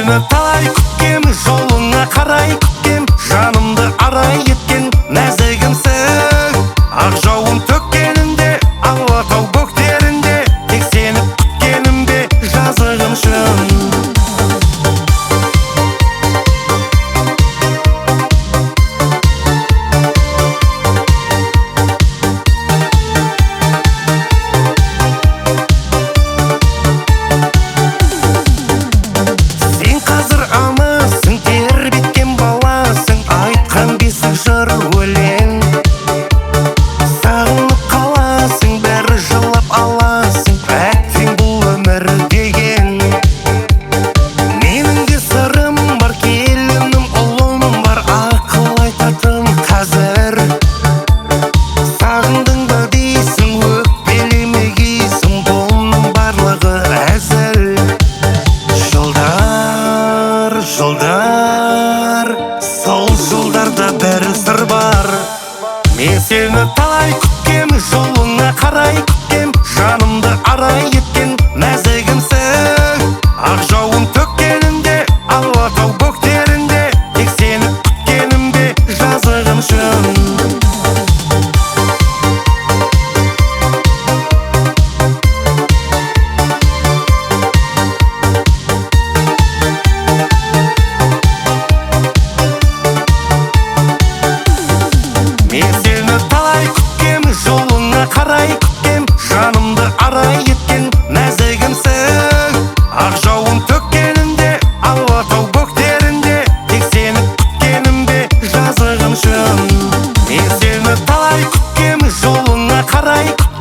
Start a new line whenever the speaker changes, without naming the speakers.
сені талай күткем, жолыңа қарай күткем, жанымды арай еткен нәзігімсің. Ақ жауын төккенінде, алатау бөктерінде, тек сені күткенімде жазығым шын. Жыр өлең сағынып қаласың, бәрі жылап аласың, әттең бұл өмір деген. Менің де сырым бар, келінім ұлым бар, ақыл айтатын қазір. Сағындың ба дейсің, өкпелемегейсің, бұның барлығы әзіл. Жылдар, сол жылдарда бәрі сыр бар. Мен сені талай күткем, жолыңа қарай күткем, жанымды арай еткен нәзігімсің. Ақ жауын төккенінде, алатау бөктерінде, тек сені күткенімде жазығым шын. Мен сені талай күткем, жолыңа қарай күткем, жанымды арай еткен нәзігімсің. Ақ жауын төккенінде, алатау бөктерінде, тек сені күткенімде жазығым шын. Мен сені талай күткем, жолыңа қарай күткем,